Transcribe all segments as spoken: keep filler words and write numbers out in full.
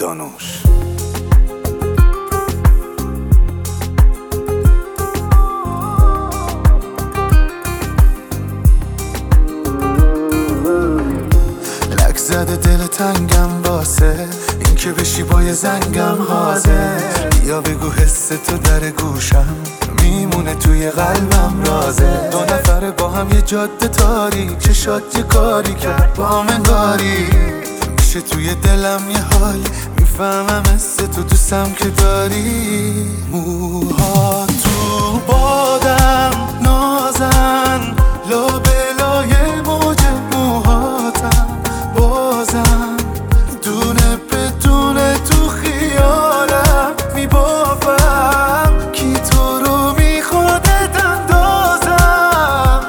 دانوش. لک زده دل تنگم واسه این که بشی با یه زنگم حاضر. یا بگو حس تو در گوشم میمونه توی قلبم رازه. دو نفره با هم یه جاده تاری چشات یه کاری کرد با هم انگاری. میشه توی دلم یه حالی میفهمم حس تو دوستم که داری. موها تو بادم نازن لابلای موج موهاتم بازم دونه بدونه تو خیالم میبافم کی تو رو میخوادت اندازم.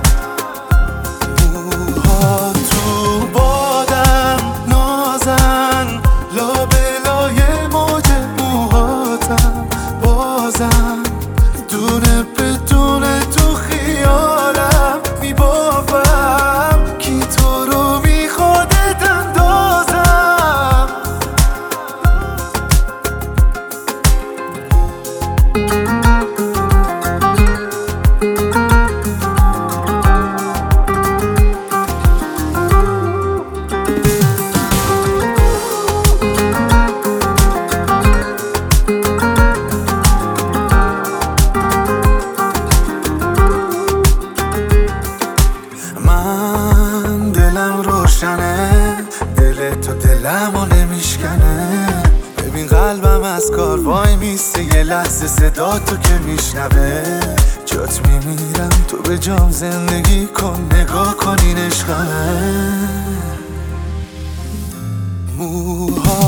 موها تو بادم نازن لابلای موج موهاتم بازم دونه بدونه تو خیالم میبافم کی تو رو میخوادت اندازم. من دلم روشنه دل تو دلمو نمیشکنه. ببین قلبم از کار وای میسته یه لحظه صدا تو که میشنوه. جات میمیرم تو به جام زندگی کن نگاه کن این عشقمه. موها